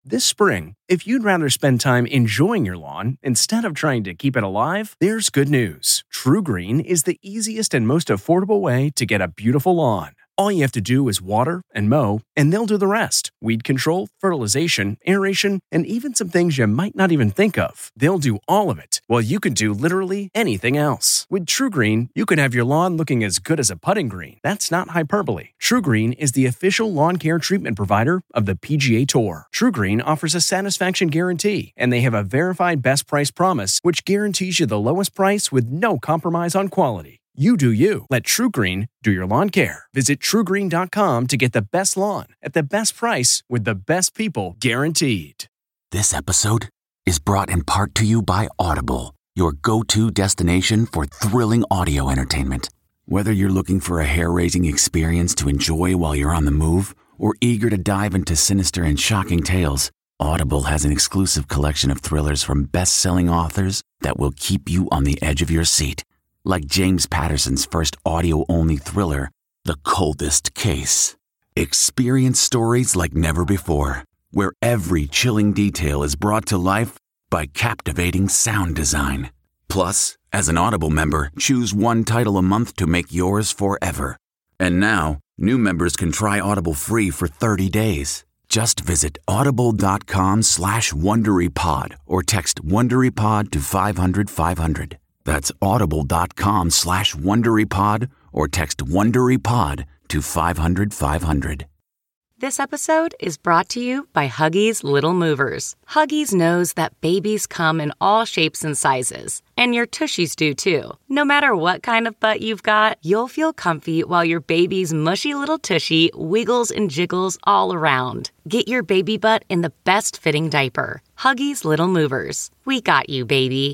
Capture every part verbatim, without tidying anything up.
This spring, if you'd rather spend time enjoying your lawn instead of trying to keep it alive, there's good news. TruGreen is the easiest and most affordable way to get a beautiful lawn. All you have to do is water and mow, and they'll do the rest. Weed control, fertilization, aeration, and even some things you might not even think of. They'll do all of it, while you can do literally anything else. With TruGreen, you can have your lawn looking as good as a putting green. That's not hyperbole. TruGreen is the official lawn care treatment provider of the P G A Tour. TruGreen offers a satisfaction guarantee, and they have a verified best price promise, which guarantees you the lowest price with no compromise on quality. You do you. Let TruGreen do your lawn care. Visit True Green dot com to get the best lawn at the best price with the best people guaranteed. This episode is brought in part to you by Audible, your go-to destination for thrilling audio entertainment. Whether you're looking for a hair-raising experience to enjoy while you're on the move or eager to dive into sinister and shocking tales, Audible has an exclusive collection of thrillers from best-selling authors that will keep you on the edge of your seat. Like James Patterson's first audio-only thriller, The Coldest Case. Experience stories like never before, where every chilling detail is brought to life by captivating sound design. Plus, as an Audible member, choose one title a month to make yours forever. And now, new members can try Audible free for thirty days. Just visit audible.com slash WonderyPod or text WonderyPod to five hundred five hundred. That's audible.com slash WonderyPod or text WonderyPod to five hundred five hundred. This episode is brought to you by Huggies Little Movers. Huggies knows that babies come in all shapes and sizes, and your tushies do too. No matter what kind of butt you've got, you'll feel comfy while your baby's mushy little tushy wiggles and jiggles all around. Get your baby butt in the best fitting diaper. Huggies Little Movers. We got you, baby.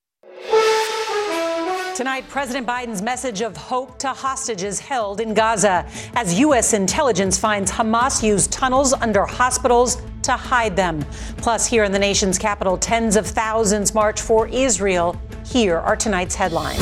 Tonight, President Biden's message of hope to hostages held in Gaza as U S intelligence finds Hamas used tunnels under hospitals to hide them. Plus, here in the nation's capital, tens of thousands march for Israel. Here are tonight's headlines.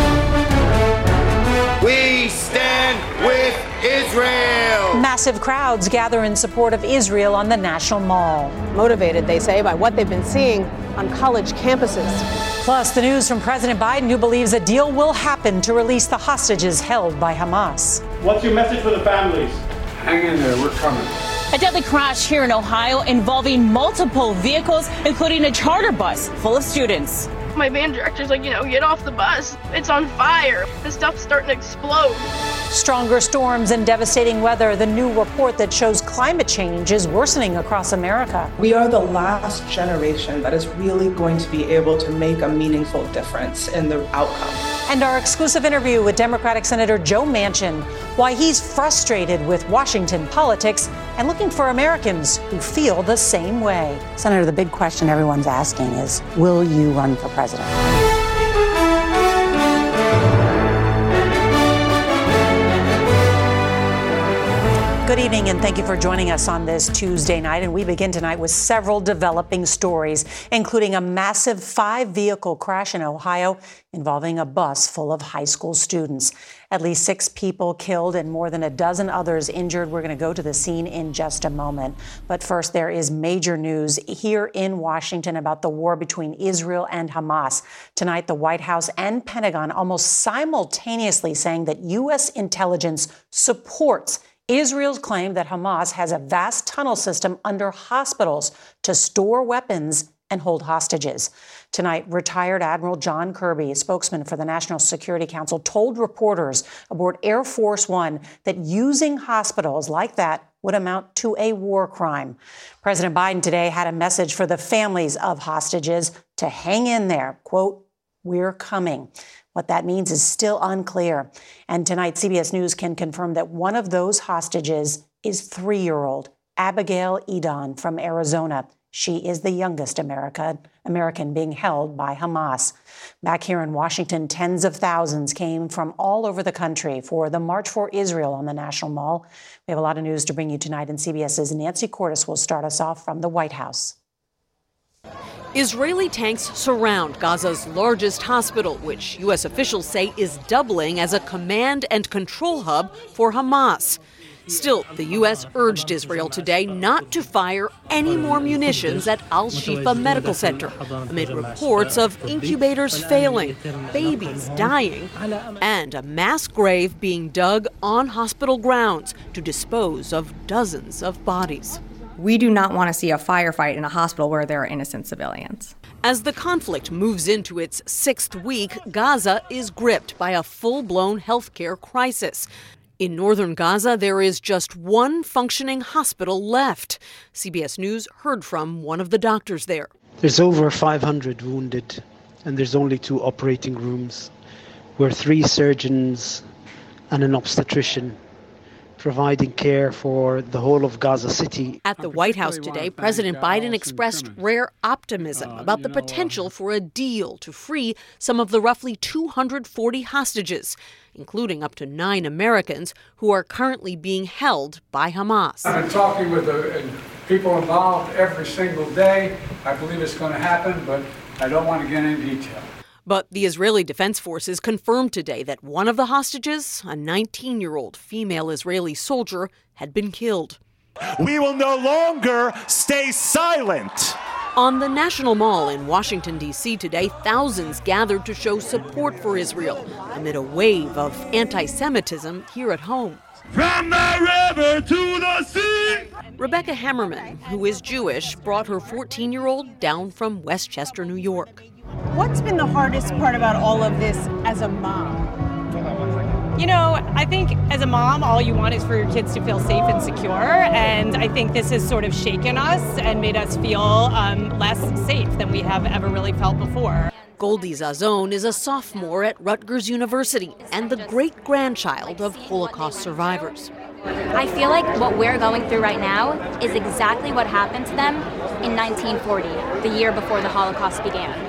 We stand with Israel. Massive crowds gather in support of Israel on the National Mall. Motivated, they say, by what they've been seeing on college campuses. Plus, the news from President Biden, who believes a deal will happen to release the hostages held by Hamas. What's your message for the families? Hang in there, we're coming. A deadly crash here in Ohio involving multiple vehicles, including a charter bus full of students. My band director's like, you know, get off the bus. It's on fire. The stuff's starting to explode. Stronger storms and devastating weather. The new report that shows climate change is worsening across America. We are the last generation that is really going to be able to make a meaningful difference in the outcome. And our exclusive interview with Democratic Senator Joe Manchin, why he's frustrated with Washington politics and looking for Americans who feel the same way. Senator, the big question everyone's asking is, will you run for president? Good evening, and thank you for joining us on this Tuesday night. And we begin tonight with several developing stories, including a massive five-vehicle crash in Ohio involving a bus full of high school students. At least six people killed and more than a dozen others injured. We're going to go to the scene in just a moment. But first, there is major news here in Washington about the war between Israel and Hamas. Tonight, the White House and Pentagon almost simultaneously saying that U S intelligence supports Israel's claim that Hamas has a vast tunnel system under hospitals to store weapons and hold hostages. Tonight, retired Admiral John Kirby, a spokesman for the National Security Council, told reporters aboard Air Force One that using hospitals like that would amount to a war crime. President Biden today had a message for the families of hostages to hang in there. Quote, "We're coming." What that means is still unclear. And tonight, C B S News can confirm that one of those hostages is three-year-old Abigail Edon from Arizona. She is the youngest America, American being held by Hamas. Back here in Washington, tens of thousands came from all over the country for the March for Israel on the National Mall. We have a lot of news to bring you tonight, and CBS's Nancy Cordes will start us off from the White House. Israeli tanks surround Gaza's largest hospital, which U S officials say is doubling as a command and control hub for Hamas. Still, the U S urged Israel today not to fire any more munitions at Al-Shifa Medical Center amid reports of incubators failing, babies dying, and a mass grave being dug on hospital grounds to dispose of dozens of bodies. We do not want to see a firefight in a hospital where there are innocent civilians. As the conflict moves into its sixth week, Gaza is gripped by a full-blown healthcare crisis. In northern Gaza, there is just one functioning hospital left. C B S News heard from one of the doctors there. There's over five hundred wounded, and there's only two operating rooms, where three surgeons and an obstetrician providing care for the whole of Gaza City. At the White House today, President Biden expressed rare optimism about the potential for a deal to free some of the roughly two hundred forty hostages, including up to nine Americans who are currently being held by Hamas. I've been talking with the people involved every single day. I believe it's going to happen, but I don't want to get into detail. But the Israeli Defense Forces confirmed today that one of the hostages, a nineteen-year-old female Israeli soldier, had been killed. We will no longer stay silent. On the National Mall in Washington, D C today, thousands gathered to show support for Israel amid a wave of anti-Semitism here at home. From the river to the sea! Rebecca Hammerman, who is Jewish, brought her fourteen-year-old down from Westchester, New York. What's been the hardest part about all of this as a mom? You know, I think as a mom, all you want is for your kids to feel safe and secure. And I think this has sort of shaken us and made us feel um, less safe than we have ever really felt before. Goldie Zazone is a sophomore at Rutgers University and the great-grandchild of Holocaust survivors. I feel like what we're going through right now is exactly what happened to them in nineteen forty, the year before the Holocaust began.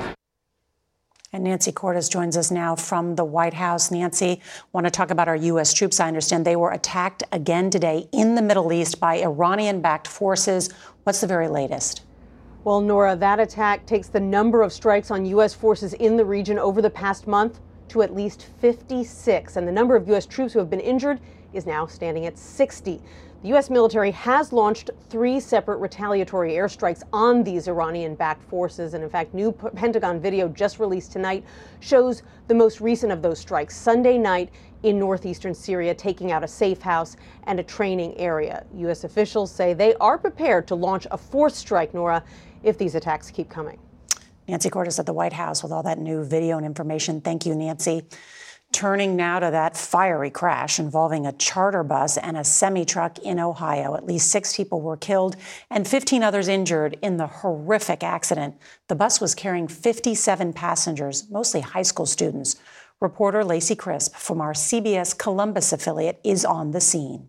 And Nancy Cordes joins us now from the White House. Nancy, want to talk about our U S troops. I understand they were attacked again today in the Middle East by Iranian-backed forces. What's the very latest? Well, Nora, that attack takes the number of strikes on U S forces in the region over the past month to at least fifty-six. And the number of U S troops who have been injured is now standing at sixty. The U S military has launched three separate retaliatory airstrikes on these Iranian-backed forces. And in fact, new Pentagon video just released tonight shows the most recent of those strikes Sunday night in northeastern Syria, taking out a safe house and a training area. U S officials say they are prepared to launch a fourth strike, Nora, if these attacks keep coming. Nancy Cordes at the White House with all that new video and information. Thank you, Nancy. Turning now to that fiery crash involving a charter bus and a semi-truck in Ohio. At least six people were killed and fifteen others injured in the horrific accident. The bus was carrying fifty-seven passengers, mostly high school students. Reporter Lacey Crisp from our C B S Columbus affiliate is on the scene.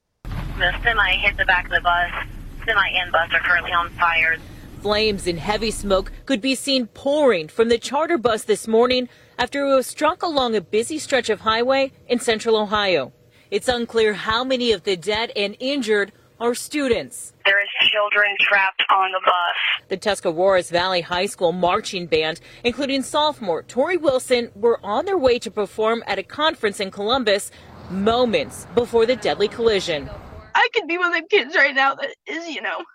The semi hit the back of the bus. Semi and bus are currently on fire. Flames and heavy smoke could be seen pouring from the charter bus this morning after it was struck along a busy stretch of highway in central Ohio. It's unclear how many of the dead and injured are students. There is children trapped on the bus. The Tuscarawas Valley High School marching band, including sophomore Tori Wilson, were on their way to perform at a conference in Columbus moments before the deadly collision. I could be one of the kids right now that is, you know,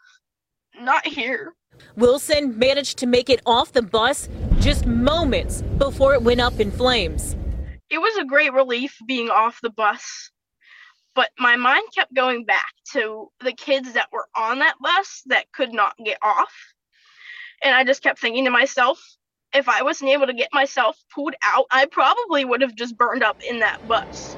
not here. Wilson managed to make it off the bus just moments before it went up in flames. It was a great relief being off the bus, but my mind kept going back to the kids that were on that bus that could not get off. And I just kept thinking to myself, if I wasn't able to get myself pulled out, I probably would have just burned up in that bus.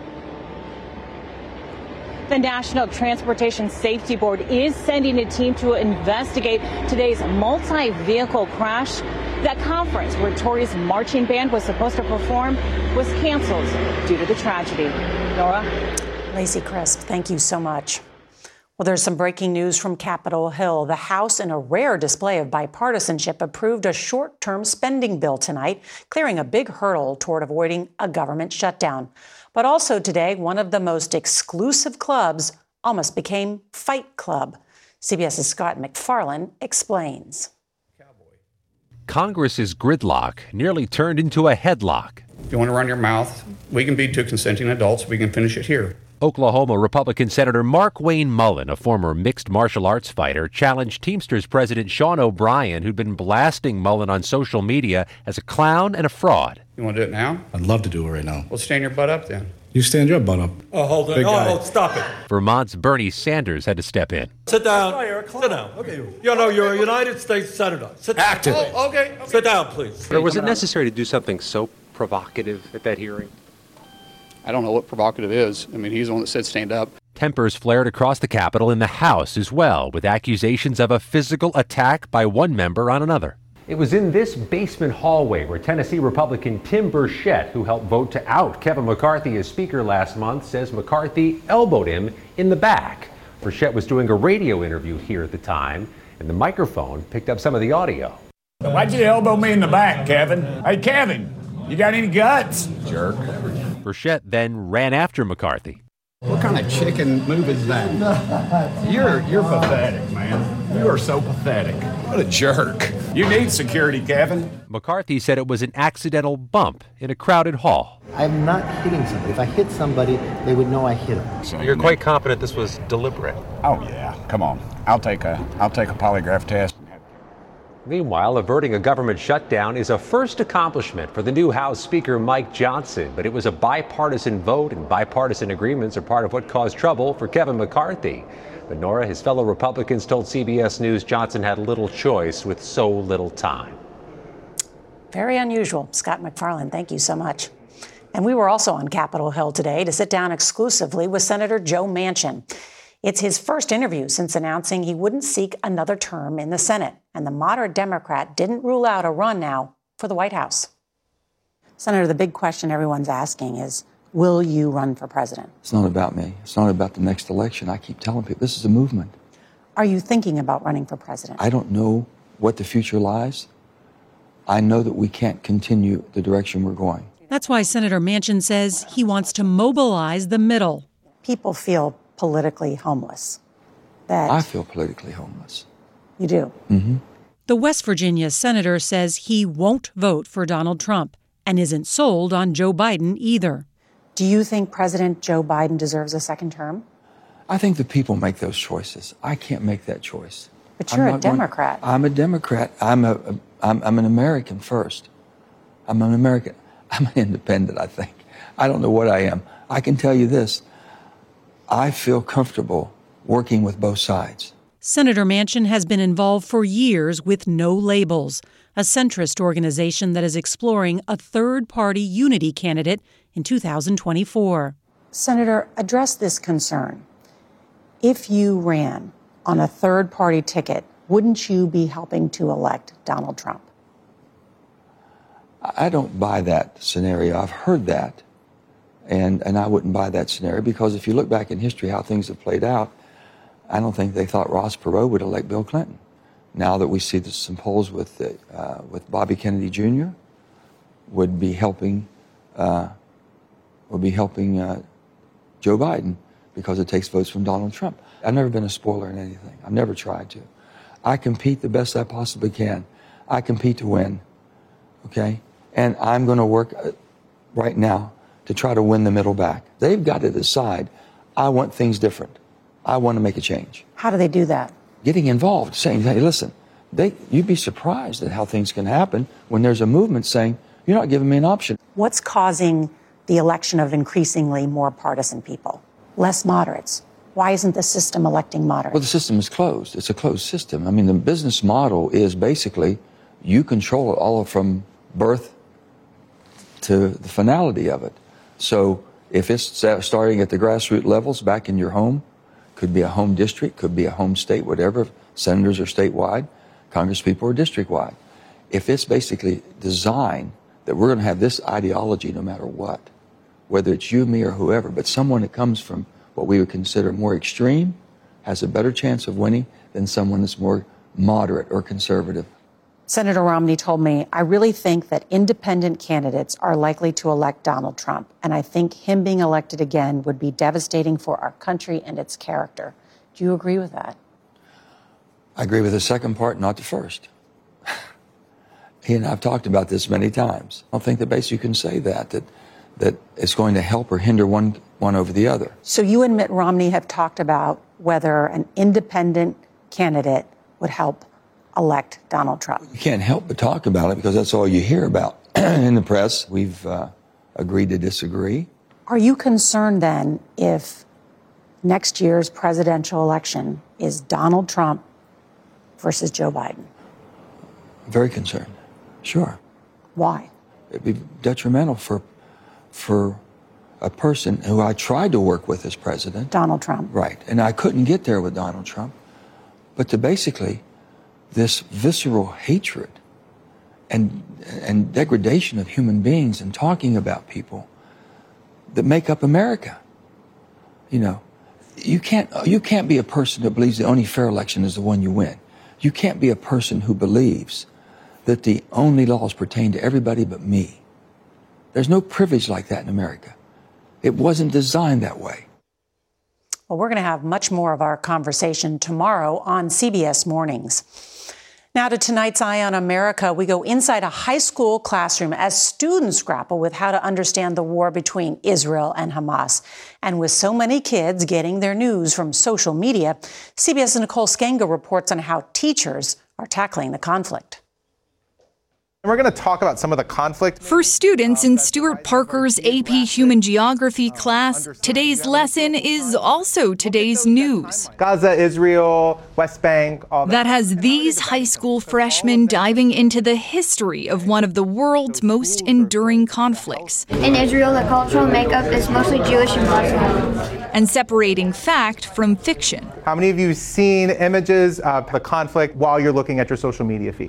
The National Transportation Safety Board is sending a team to investigate today's multi-vehicle crash. That conference where Tori's marching band was supposed to perform was canceled due to the tragedy. Nora? Lacey Crisp, thank you so much. Well, there's some breaking news from Capitol Hill. The House, in a rare display of bipartisanship, approved a short-term spending bill tonight, clearing a big hurdle toward avoiding a government shutdown. But also today, one of the most exclusive clubs almost became Fight Club. CBS's Scott McFarland explains. Congress's gridlock nearly turned into a headlock. If you want to run your mouth, we can be two consenting adults. We can finish it here. Oklahoma Republican Senator Markwayne Mullin, a former mixed martial arts fighter, challenged Teamsters President Sean O'Brien, who'd been blasting Mullin on social media as a clown and a fraud. You want to do it now? I'd love to do it right now. Well, stand your butt up then. You stand your butt up. Oh, hold on. Big guy. Oh, stop it. Vermont's Bernie Sanders had to step in. Sit down. Sit down. Okay. You know, you're a United States Senator. Sit down. Active. Oh, okay. okay. Sit down, please. But was it necessary to do something so provocative at that hearing? I don't know what provocative is. I mean, he's the one that said stand up. Tempers flared across the Capitol in the House as well, with accusations of a physical attack by one member on another. It was in this basement hallway where Tennessee Republican Tim Burchett, who helped vote to out Kevin McCarthy as Speaker last month, says McCarthy elbowed him in the back. Burchett was doing a radio interview here at the time, and the microphone picked up some of the audio. Why'd you elbow me in the back, Kevin? Hey, Kevin, you got any guts? Jerk. Burchett then ran after McCarthy. What kind of chicken move is that? You're you're pathetic, man. You are so pathetic. What a jerk. You need security, Kevin. McCarthy said it was an accidental bump in a crowded hall. I'm not hitting somebody. If I hit somebody, they would know I hit them. So you're quite confident this was deliberate? Oh, yeah. Come on. I'll take a I'll take a polygraph test. Meanwhile, averting a government shutdown is a first accomplishment for the new House Speaker Mike Johnson, but it was a bipartisan vote, and bipartisan agreements are part of what caused trouble for Kevin McCarthy. But Nora, his fellow Republicans told C B S News Johnson had little choice with so little time. Very unusual. Scott McFarland, thank you so much. And we were also on Capitol Hill today to sit down exclusively with Senator Joe Manchin. It's his first interview since announcing he wouldn't seek another term in the Senate. And the moderate Democrat didn't rule out a run now for the White House. Senator, the big question everyone's asking is, will you run for president? It's not about me. It's not about the next election. I keep telling people this is a movement. Are you thinking about running for president? I don't know what the future lies. I know that we can't continue the direction we're going. That's why Senator Manchin says he wants to mobilize the middle. People feel politically homeless. That I feel politically homeless. You do? Mm-hmm. The West Virginia senator says he won't vote for Donald Trump and isn't sold on Joe Biden either. Do you think President Joe Biden deserves a second term? I think the people make those choices. I can't make that choice. But you're a Democrat. Going, I'm a Democrat. I'm a, a I'm, I'm an American first. I'm an American. I'm an independent, I think. I don't know what I am. I can tell you this. I feel comfortable working with both sides. Senator Manchin has been involved for years with No Labels, a centrist organization that is exploring a third-party unity candidate in two thousand twenty-four. Senator, address this concern. If you ran on a third-party ticket, wouldn't you be helping to elect Donald Trump? I don't buy that scenario. I've heard that. And, and I wouldn't buy that scenario because if you look back in history how things have played out, I don't think they thought Ross Perot would elect Bill Clinton. Now that we see that some polls with uh, with Bobby Kennedy Junior would be helping uh, would be helping uh, Joe Biden because it takes votes from Donald Trump. I've never been a spoiler in anything. I've never tried to. I compete the best I possibly can. I compete to win. Okay, and I'm going to work uh, right now to try to win the middle back. They've got to decide, I want things different. I want to make a change. How do they do that? Getting involved, saying, hey, listen, they, you'd be surprised at how things can happen when there's a movement saying, you're not giving me an option. What's causing the election of increasingly more partisan people? Less moderates. Why isn't the system electing moderates? Well, the system is closed. It's a closed system. I mean, the business model is basically you control it all from birth to the finality of it. So if it's starting at the grassroots levels back in your home, could be a home district, could be a home state, whatever. Senators are statewide, congresspeople are district-wide. If it's basically designed that we're going to have this ideology no matter what, whether it's you, me, or whoever, but someone that comes from what we would consider more extreme has a better chance of winning than someone that's more moderate or conservative. Senator Romney told me, I really think that independent candidates are likely to elect Donald Trump, and I think him being elected again would be devastating for our country and its character. Do you agree with that? I agree with the second part, not the first. He and I have talked about this many times. I don't think that basically you can say that, that, that is going to help or hinder one, one over the other. So you and Mitt Romney have talked about whether an independent candidate would help elect Donald Trump. You can't help but talk about it because that's all you hear about in the press. We've uh, agreed to disagree. Are you concerned then if next year's presidential election is Donald Trump versus Joe Biden? Very concerned, sure. Why? It'd be detrimental for, for a person who I tried to work with as president. Donald Trump. Right, and I couldn't get there with Donald Trump. But to basically this visceral hatred and, and degradation of human beings and talking about people that make up America. You know, you can't, you can't be a person that believes the only fair election is the one you win. You can't be a person who believes that the only laws pertain to everybody but me. There's no privilege like that in America. It wasn't designed that way. Well, we're going to have much more of our conversation tomorrow on C B S Mornings. Now to tonight's Eye on America, we go inside a high school classroom as students grapple with how to understand the war between Israel and Hamas. And with so many kids getting their news from social media, C B S' Nicole Sganga reports on how teachers are tackling the conflict. And we're going to talk about some of the conflict. For students in Stuart Parker's A P Human Geography class, today's lesson is also today's news. Gaza, Israel, West Bank, all that. That has these high school freshmen diving into the history of one of the world's most enduring conflicts. In Israel, the cultural makeup is mostly Jewish and Muslim. And separating fact from fiction. How many of you have seen images of the conflict while you're looking at your social media feed?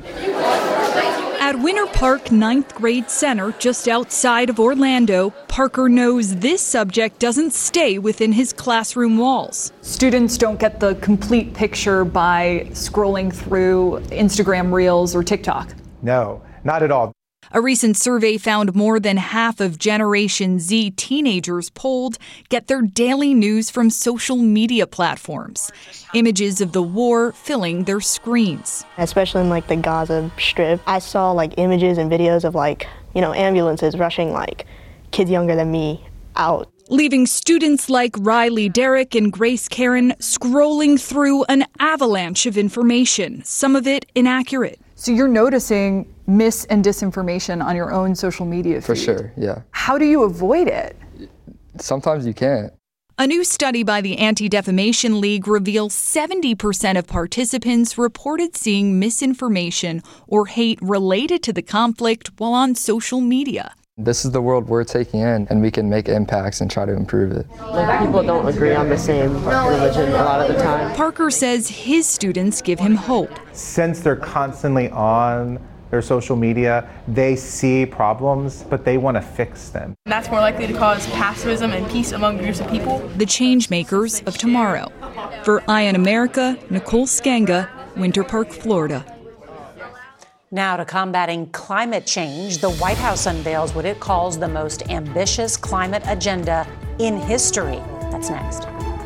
At Winter Park ninth Grade Center, just outside of Orlando, Parker knows this subject doesn't stay within his classroom walls. Students don't get the complete picture by scrolling through Instagram Reels or TikTok. No, not at all. A recent survey found more than half of Generation Z teenagers polled get their daily news from social media platforms. Images of the war filling their screens. Especially in like the Gaza Strip, I saw like images and videos of like, you know, ambulances rushing like kids younger than me out. Leaving students like Riley Derrick and Grace Karen scrolling through an avalanche of information, some of it inaccurate. So you're noticing mis and disinformation on your own social media feed. For sure, yeah. How do you avoid it? Sometimes you can't. A new study by the Anti-Defamation League reveals seventy percent of participants reported seeing misinformation or hate related to the conflict while on social media. This is the world we're taking in, and we can make impacts and try to improve it. Like, people don't agree on the same religion a lot of the time. Parker says his students give him hope. Since they're constantly on their social media, they see problems, but they want to fix them. That's more likely to cause pacifism and peace among groups of people. The change makers of tomorrow. For Eye on America, Nicole Sganga, Winter Park, Florida. Now to combating climate change, the White House unveils what it calls the most ambitious climate agenda in history. That's next.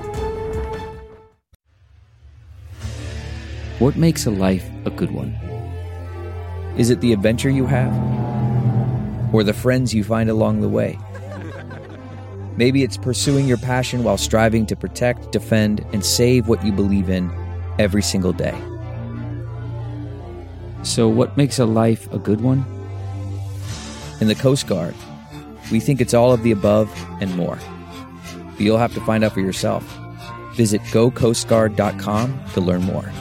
What makes a life a good one? Is it the adventure you have? Or the friends you find along the way? Maybe it's pursuing your passion while striving to protect, defend, and save what you believe in every single day. So what makes a life a good one? In the Coast Guard, we think it's all of the above and more. But you'll have to find out for yourself. Visit go coast guard dot com to learn more.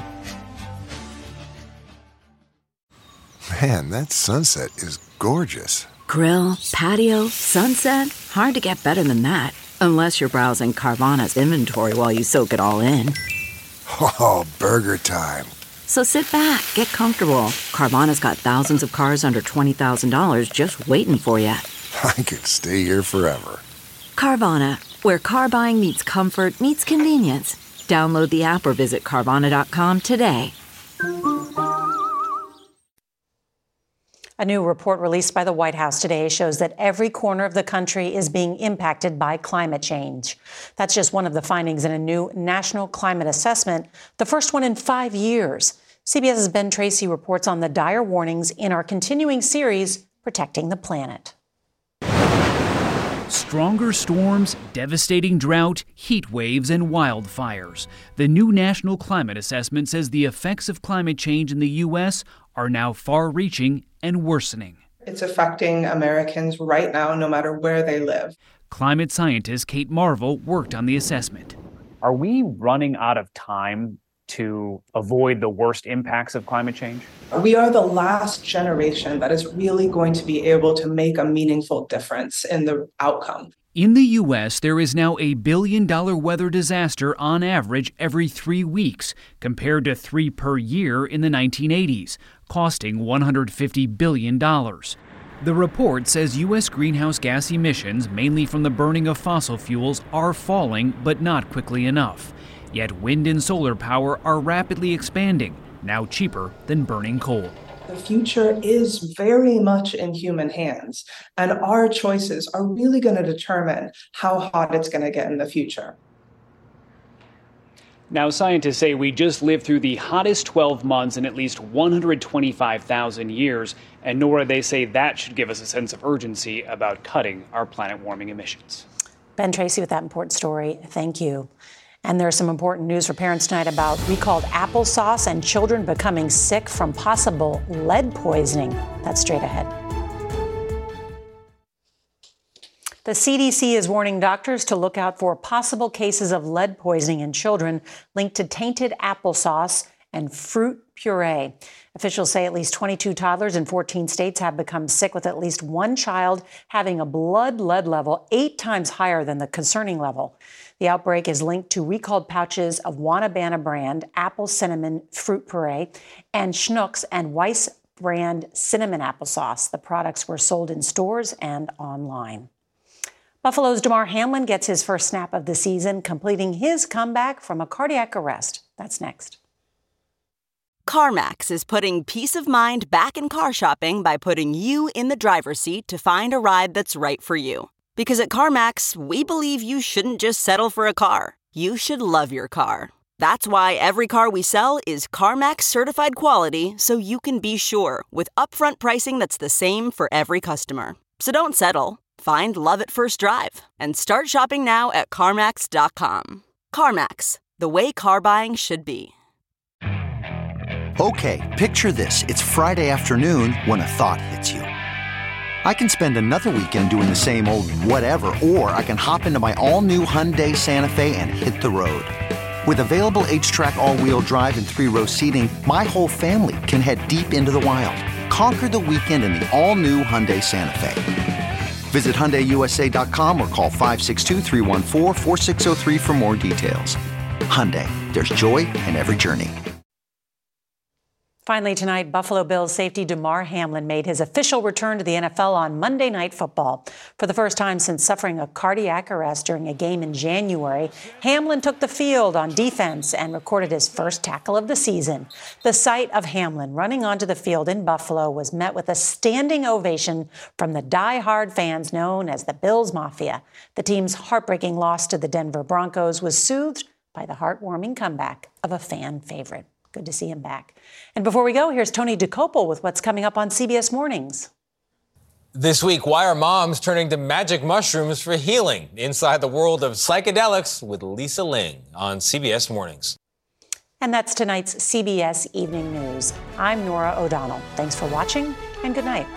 Man, that sunset is gorgeous. Grill, patio, sunset. Hard to get better than that. Unless you're browsing Carvana's inventory while you soak it all in. Oh, burger time. So sit back, get comfortable. Carvana's got thousands of cars under twenty thousand dollars just waiting for you. I could stay here forever. Carvana, where car buying meets comfort meets convenience. Download the app or visit Carvana dot com today. A new report released by the White House today shows that every corner of the country is being impacted by climate change. That's just one of the findings in a new national climate assessment, the first one in five years. CBS's Ben Tracy reports on the dire warnings in our continuing series, Protecting the Planet. stronger storms, devastating drought, heat waves, and wildfires. The new National Climate Assessment says the effects of climate change in the U S are now far-reaching and worsening. It's affecting Americans right now, no matter where they live. Climate scientist Kate Marvel worked on the assessment. Are we running out of time to avoid the worst impacts of climate change? We are the last generation that is really going to be able to make a meaningful difference in the outcome. In the U S, there is now a billion-dollar weather disaster on average every three weeks, compared to three per year in the nineteen eighties, costing one hundred fifty billion dollars. The report says U S greenhouse gas emissions, mainly from the burning of fossil fuels, are falling, but not quickly enough. Yet wind and solar power are rapidly expanding, now cheaper than burning coal. The future is very much in human hands, and our choices are really going to determine how hot it's going to get in the future. Now, scientists say we just lived through the hottest twelve months in at least one hundred twenty-five thousand years, and Nora, they say that should give us a sense of urgency about cutting our planet-warming emissions. Ben Tracy with that important story. Thank you. And there's some important news for parents tonight about recalled applesauce and children becoming sick from possible lead poisoning. That's straight ahead. The C D C is warning doctors to look out for possible cases of lead poisoning in children linked to tainted applesauce and fruit puree. Officials say at least twenty-two toddlers in fourteen states have become sick, with at least one child having a blood lead level eight times higher than the concerning level. The outbreak is linked to recalled pouches of Wanabana brand apple cinnamon fruit puree and Schnucks and Weiss brand cinnamon applesauce. The products were sold in stores and online. Buffalo's Damar Hamlin gets his first snap of the season, completing his comeback from a cardiac arrest. That's next. CarMax is putting peace of mind back in car shopping by putting you in the driver's seat to find a ride that's right for you. Because at CarMax, we believe you shouldn't just settle for a car. You should love your car. That's why every car we sell is CarMax certified quality, so you can be sure with upfront pricing that's the same for every customer. So don't settle. Find love at first drive and start shopping now at CarMax dot com. CarMax, the way car buying should be. Okay, picture this. It's Friday afternoon when a thought hits you. I can spend another weekend doing the same old whatever, or I can hop into my all-new Hyundai Santa Fe and hit the road. With available H-Track all-wheel drive and three-row seating, my whole family can head deep into the wild. Conquer the weekend in the all-new Hyundai Santa Fe. Visit Hyundai U S A dot com or call five six two, three one four, four six zero three for more details. Hyundai, there's joy in every journey. Finally tonight, Buffalo Bills safety Damar Hamlin made his official return to the N F L on Monday Night Football. For the first time since suffering a cardiac arrest during a game in January, Hamlin took the field on defense and recorded his first tackle of the season. The sight of Hamlin running onto the field in Buffalo was met with a standing ovation from the die-hard fans known as the Bills Mafia. The team's heartbreaking loss to the Denver Broncos was soothed by the heartwarming comeback of a fan favorite. Good to see him back. And before we go, here's Tony Dokoupil with what's coming up on C B S Mornings. This week, why are moms turning to magic mushrooms for healing? Inside the world of psychedelics with Lisa Ling on C B S Mornings. And that's tonight's C B S Evening News. I'm Nora O'Donnell. Thanks for watching and good night.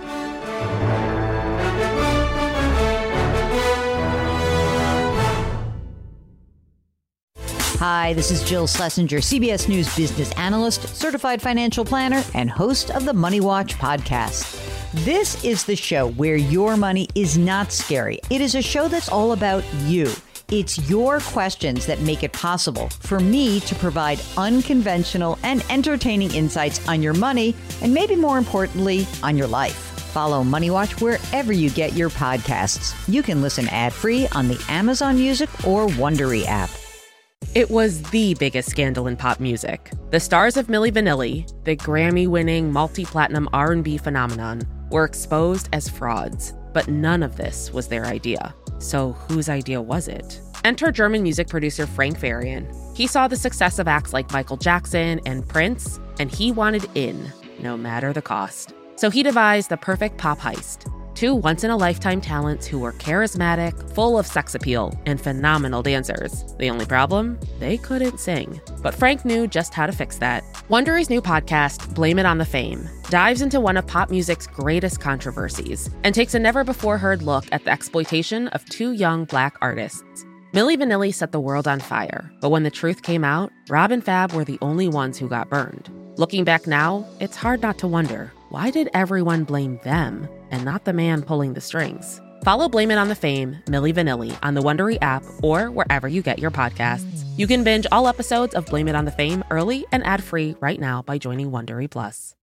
Hi, this is Jill Schlesinger, C B S News business analyst, certified financial planner, and host of the Money Watch podcast. This is the show where your money is not scary. It is a show that's all about you. It's your questions that make it possible for me to provide unconventional and entertaining insights on your money, and maybe more importantly, on your life. Follow Money Watch wherever you get your podcasts. You can listen ad-free on the Amazon Music or Wondery app. It was the biggest scandal in pop music. The stars of Milli Vanilli, the Grammy-winning multi-platinum R and B phenomenon, were exposed as frauds. But none of this was their idea. So whose idea was it? Enter German music producer Frank Farian. He saw the success of acts like Michael Jackson and Prince, and he wanted in, no matter the cost. So he devised the perfect pop heist. Two once-in-a-lifetime talents who were charismatic, full of sex appeal, and phenomenal dancers. The only problem? They couldn't sing. But Frank knew just how to fix that. Wondery's new podcast, Blame It on the Fame, dives into one of pop music's greatest controversies and takes a never-before-heard look at the exploitation of two young Black artists. Milli Vanilli set the world on fire, but when the truth came out, Rob and Fab were the only ones who got burned. Looking back now, it's hard not to wonder, why did everyone blame them and not the man pulling the strings? Follow Blame It on the Fame, Milli Vanilli, on the Wondery app or wherever you get your podcasts. You can binge all episodes of Blame It on the Fame early and ad-free right now by joining Wondery Plus.